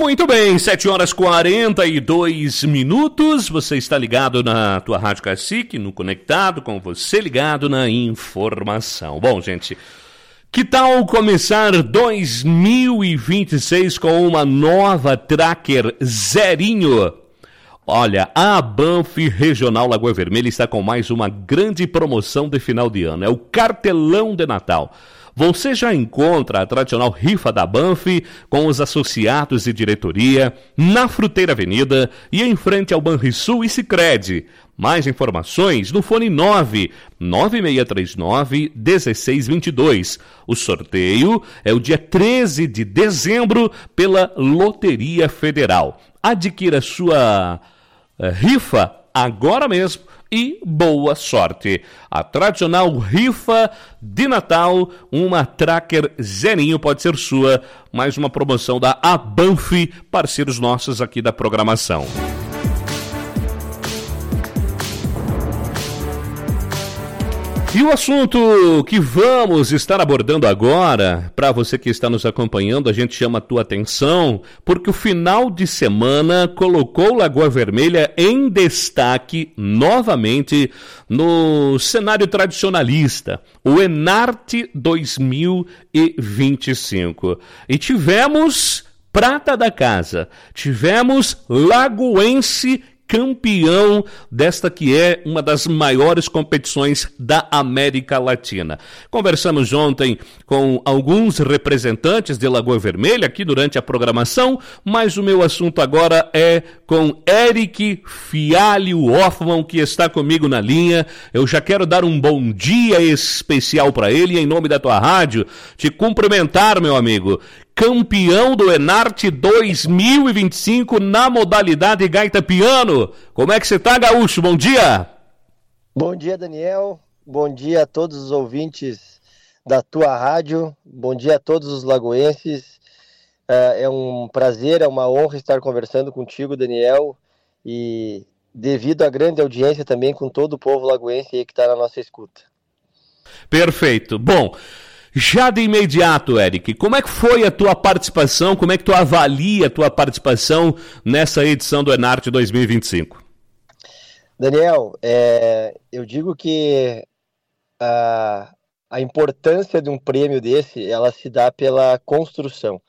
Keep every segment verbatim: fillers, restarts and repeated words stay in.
Muito bem, sete horas e quarenta e dois minutos, você está ligado na tua Rádio Cacique, no Conectado, com você ligado na informação. Bom, gente, que tal começar dois mil e vinte e seis com uma nova Tracker zerinho? Olha, a Banff Regional Lagoa Vermelha está com mais uma grande promoção de final de ano, é o Cartelão de Natal. Você já encontra a tradicional rifa da Banff com os associados e diretoria na Fruteira Avenida e em frente ao Banrisul e Sicredi. Mais informações no fone nove nove seis três nove um seis dois dois. O sorteio é o dia treze de dezembro pela Loteria Federal. Adquira sua uh, rifa agora mesmo. E boa sorte. A tradicional rifa de Natal, uma Tracker zerinho pode ser sua. Mais uma promoção da Banff, parceiros nossos aqui da programação. E o assunto que vamos estar abordando agora, para você que está nos acompanhando, a gente chama a tua atenção, porque o final de semana colocou Lagoa Vermelha em destaque novamente no cenário tradicionalista, o Enarte dois mil e vinte e cinco. E tivemos prata da casa, tivemos lagoense campeão desta que é uma das maiores competições da América Latina. Conversamos ontem com alguns representantes de Lagoa Vermelha aqui durante a programação, mas o meu assunto agora é com Eric Fialho Hoffman, que está comigo na linha. Eu já quero dar um bom dia especial para ele, em nome da tua rádio, te cumprimentar, meu amigo. Campeão do Enarte dois mil e vinte e cinco na modalidade gaita piano. Como é que você tá, Gaúcho? Bom dia! Bom dia, Daniel. Bom dia a todos os ouvintes da tua rádio. Bom dia a todos os lagoenses. É um prazer, é uma honra estar conversando contigo, Daniel. E devido à grande audiência também com todo o povo lagoense aí que está na nossa escuta. Perfeito. Bom, já de imediato, Eric, como é que foi a tua participação, como é que tu avalia a tua participação nessa edição do Enarte dois mil e vinte e cinco? Daniel, é, eu digo que a, a importância de um prêmio desse, ela se dá pela construção.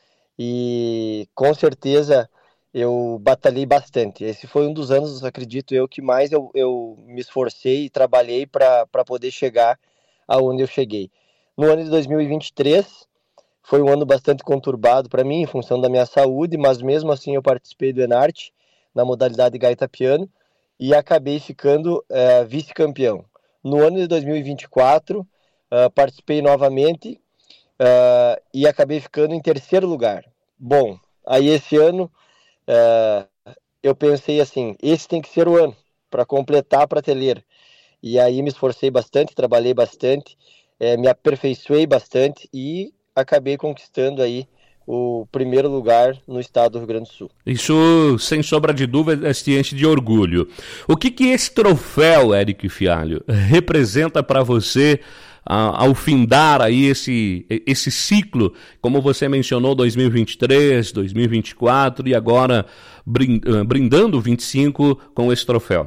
E com certeza eu batalhei bastante. Esse foi um dos anos, acredito eu, que mais eu, eu me esforcei e trabalhei para poder chegar aonde eu cheguei. No ano de dois mil e vinte e três, foi um ano bastante conturbado para mim, em função da minha saúde, mas mesmo assim eu participei do Enarte, na modalidade gaita piano, e acabei ficando uh, vice-campeão. No ano de dois mil e vinte e quatro, uh, participei novamente uh, e acabei ficando em terceiro lugar. Bom, aí esse ano uh, eu pensei assim, esse tem que ser o ano, para completar a prateleira. E aí me esforcei bastante, trabalhei bastante, É, me aperfeiçoei bastante e acabei conquistando aí o primeiro lugar no estado do Rio Grande do Sul. Isso, sem sombra de dúvida, te enche de orgulho. O que que esse troféu, Eric Fialho, representa para você ah, ao findar aí esse, esse ciclo, como você mencionou, dois mil e vinte e três, dois mil e vinte e quatro e agora brindando vinte e cinco com esse troféu?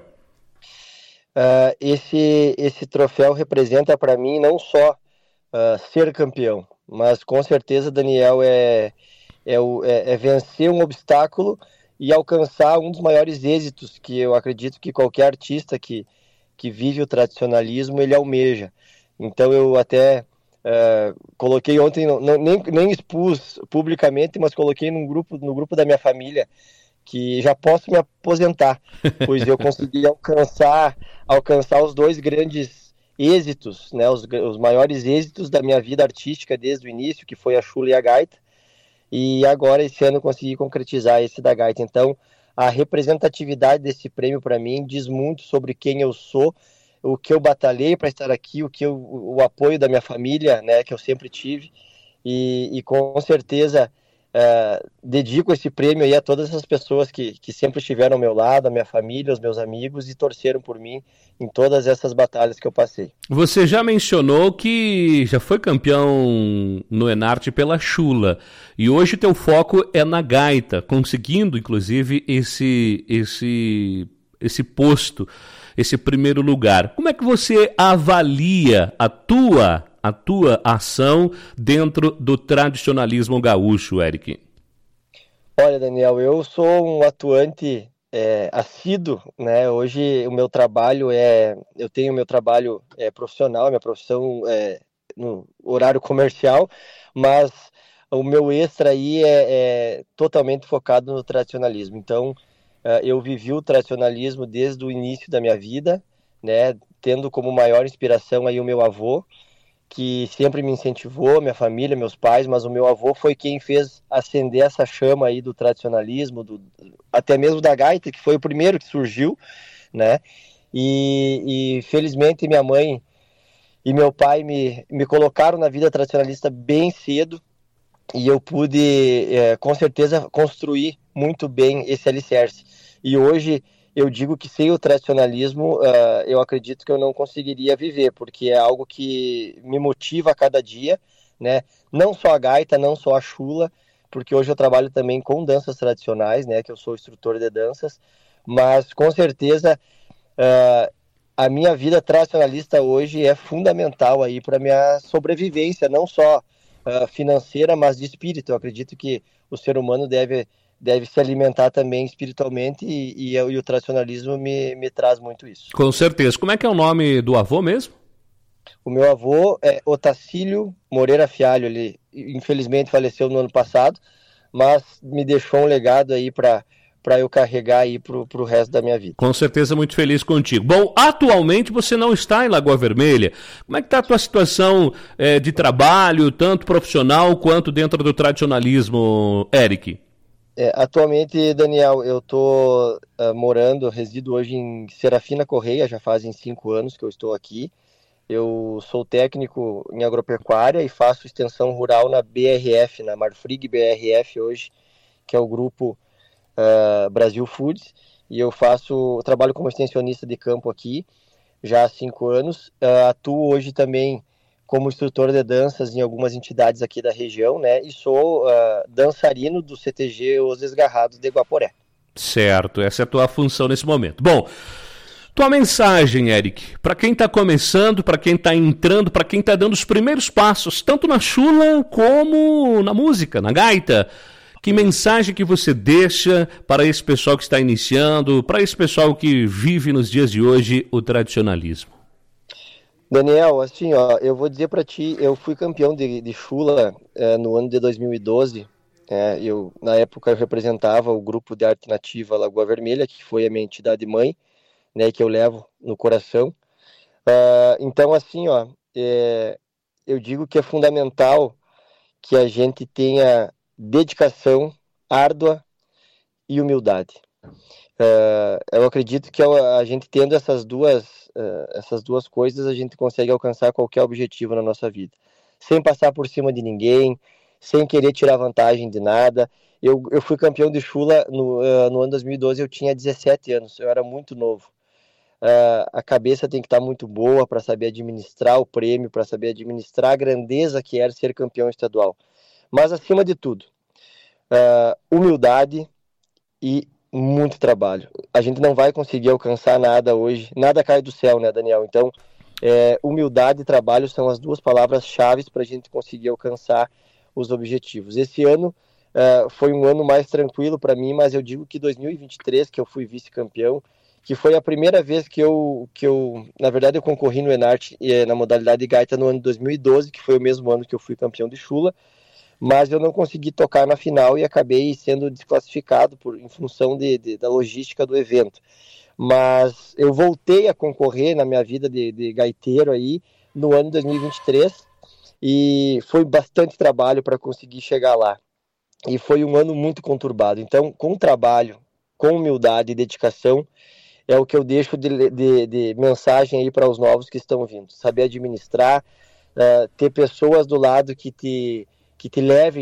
Uh, esse, esse troféu representa para mim não só uh, ser campeão, mas com certeza, Daniel, é, é, o, é, é vencer um obstáculo e alcançar um dos maiores êxitos que eu acredito que qualquer artista que, que vive o tradicionalismo, ele almeja. Então eu até uh, coloquei ontem, não, nem, nem expus publicamente, mas coloquei num grupo, no grupo da minha família, que já posso me aposentar, pois eu consegui alcançar, alcançar os dois grandes êxitos, né, os, os maiores êxitos da minha vida artística desde o início, que foi a chula e a gaita, e agora esse ano eu consegui concretizar esse da gaita. Então, a representatividade desse prêmio para mim diz muito sobre quem eu sou, o que eu batalhei para estar aqui, o, que eu, o apoio da minha família, né, que eu sempre tive, e, e com certeza uh, dedico esse prêmio aí a todas essas pessoas que, que sempre estiveram ao meu lado, a minha família, os meus amigos, e torceram por mim em todas essas batalhas que eu passei. Você já mencionou que já foi campeão no Enarte pela chula, e hoje teu foco é na gaita, conseguindo inclusive esse, esse, esse posto, esse primeiro lugar. Como é que você avalia a tua, a tua ação dentro do tradicionalismo gaúcho, Eric? Olha, Daniel, eu sou um atuante é, assíduo, né? Hoje o meu trabalho é, eu tenho meu trabalho é, profissional, minha profissão é no horário comercial, mas o meu extra aí é, é totalmente focado no tradicionalismo. Então, eu vivi o tradicionalismo desde o início da minha vida, né, tendo como maior inspiração aí o meu avô, que sempre me incentivou, minha família, meus pais, mas o meu avô foi quem fez acender essa chama aí do tradicionalismo, do, até mesmo da gaita, que foi o primeiro que surgiu, né, e, e felizmente minha mãe e meu pai me, me colocaram na vida tradicionalista bem cedo, e eu pude, é, com certeza, construir muito bem esse alicerce. E hoje eu digo que sem o tradicionalismo, uh, eu acredito que eu não conseguiria viver, porque é algo que me motiva a cada dia, né? Não só a gaita, não só a chula, porque hoje eu trabalho também com danças tradicionais, né? Que eu sou instrutor de danças, mas com certeza uh, a minha vida tradicionalista hoje é fundamental aí para minha sobrevivência, não só uh, financeira, mas de espírito. Eu acredito que o ser humano deve deve se alimentar também espiritualmente, e, e, e o tradicionalismo me, me traz muito isso. Com certeza. Como é que é o nome do avô mesmo? O meu avô é Otacílio Moreira Fialho. Ele infelizmente faleceu no ano passado, mas me deixou um legado aí para para eu carregar aí pro, pro resto da minha vida. Com certeza, muito feliz contigo. Bom, atualmente você não está em Lagoa Vermelha. Como é que está a tua situação é, de trabalho, tanto profissional quanto dentro do tradicionalismo, Eric? É, atualmente, Daniel, eu estou uh, morando, resido hoje em Serafina Correia, já fazem cinco anos que eu estou aqui. Eu sou técnico em agropecuária e faço extensão rural na B R F, na Marfrig B R F hoje, que é o grupo uh, Brasil Foods, e eu faço, trabalho como extensionista de campo aqui já há cinco anos. Uh, atuo hoje também como instrutor de danças em algumas entidades aqui da região, né? E sou uh, dançarino do C T G Os Desgarrados de Guaporé. Certo, essa é a tua função nesse momento. Bom, tua mensagem, Eric, para quem está começando, para quem está entrando, para quem está dando os primeiros passos, tanto na chula como na música, na gaita. Que mensagem que você deixa para esse pessoal que está iniciando, para esse pessoal que vive nos dias de hoje o tradicionalismo? Daniel, assim, ó, eu vou dizer para ti, eu fui campeão de, de chula é, no ano de dois mil e doze. É, eu, na época eu representava o grupo de arte nativa Lagoa Vermelha, que foi a minha entidade mãe, né, que eu levo no coração. Uh, então, assim, ó, é, eu digo que é fundamental que a gente tenha dedicação árdua e humildade. Uh, eu acredito que a gente tendo essas duas, uh, essas duas coisas, a gente consegue alcançar qualquer objetivo na nossa vida, sem passar por cima de ninguém, sem querer tirar vantagem de nada. Eu, eu fui campeão de chula no, uh, no ano dois mil e doze, eu tinha dezessete anos, eu era muito novo. Uh, a cabeça tem que estar muito boa para saber administrar o prêmio, para saber administrar a grandeza que era ser campeão estadual. Mas, acima de tudo, uh, humildade e muito trabalho. A gente não vai conseguir alcançar nada hoje, nada cai do céu, né, Daniel? Então, é, humildade e trabalho são as duas palavras-chave para a gente conseguir alcançar os objetivos. Esse ano uh, foi um ano mais tranquilo para mim, mas eu digo que dois mil e vinte e três, que eu fui vice-campeão, que foi a primeira vez que eu, que eu na verdade, eu concorri no Enarte eh, na modalidade de gaita no ano de dois mil e doze, que foi o mesmo ano que eu fui campeão de chula, mas eu não consegui tocar na final e acabei sendo desclassificado por, em função de, de, da logística do evento. Mas eu voltei a concorrer na minha vida de, de gaiteiro aí no ano de dois mil e vinte e três e foi bastante trabalho para conseguir chegar lá. E foi um ano muito conturbado. Então, com trabalho, com humildade e dedicação, é o que eu deixo de, de, de mensagem aí para os novos que estão vindo. Saber administrar, uh, ter pessoas do lado que te... que te levem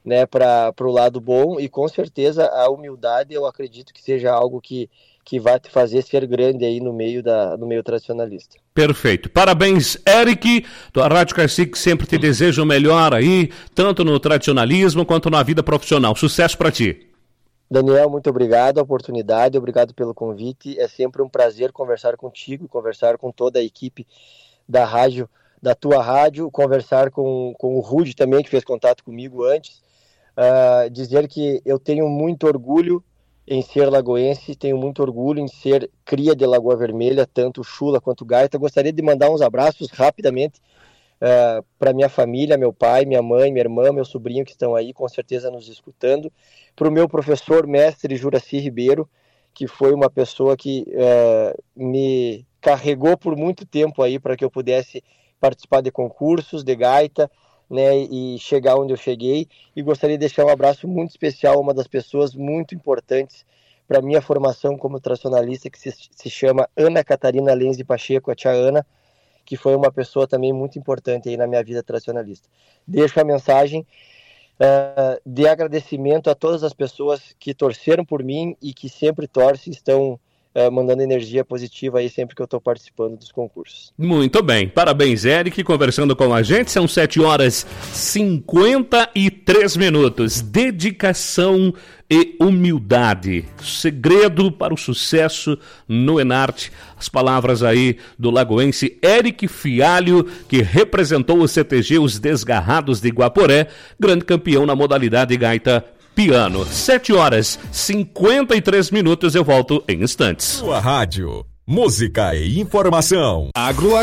né, para o lado bom, e com certeza a humildade eu acredito que seja algo que, que vai te fazer ser grande aí no meio, da, no meio tradicionalista. Perfeito. Parabéns, Eric. A Rádio Cacique sempre te deseja o melhor aí, tanto no tradicionalismo quanto na vida profissional. Sucesso para ti. Daniel, muito obrigado a oportunidade, obrigado pelo convite. É sempre um prazer conversar contigo, conversar com toda a equipe da rádio, da tua rádio, conversar com, com o Rude também, que fez contato comigo antes. Uh, dizer que eu tenho muito orgulho em ser lagoense, tenho muito orgulho em ser cria de Lagoa Vermelha, tanto Chula quanto Gaita. Gostaria de mandar uns abraços rapidamente uh, para minha família, meu pai, minha mãe, minha irmã, meu sobrinho que estão aí, com certeza nos escutando. Para o meu professor, mestre Juraci Ribeiro, que foi uma pessoa que uh, me carregou por muito tempo aí para que eu pudesse participar de concursos de gaita, né, e chegar onde eu cheguei. E gostaria de deixar um abraço muito especial a uma das pessoas muito importantes para minha formação como tradicionalista, que se, se chama Ana Catarina Lenz de Pacheco, a tia Ana, que foi uma pessoa também muito importante aí na minha vida tradicionalista. Deixo a mensagem uh, de agradecimento a todas as pessoas que torceram por mim e que sempre torcem, estão Uh, mandando energia positiva aí sempre que eu estou participando dos concursos. Muito bem, parabéns, Eric, conversando com a gente. São sete horas e cinquenta e três minutos. Dedicação e humildade, segredo para o sucesso no Enarte. As palavras aí do lagoense Eric Fialho, que representou o C T G Os Desgarrados de Guaporé, grande campeão na modalidade gaita piano. sete horas e cinquenta e três minutos, eu volto em instantes. Sua rádio, música e informação. Agro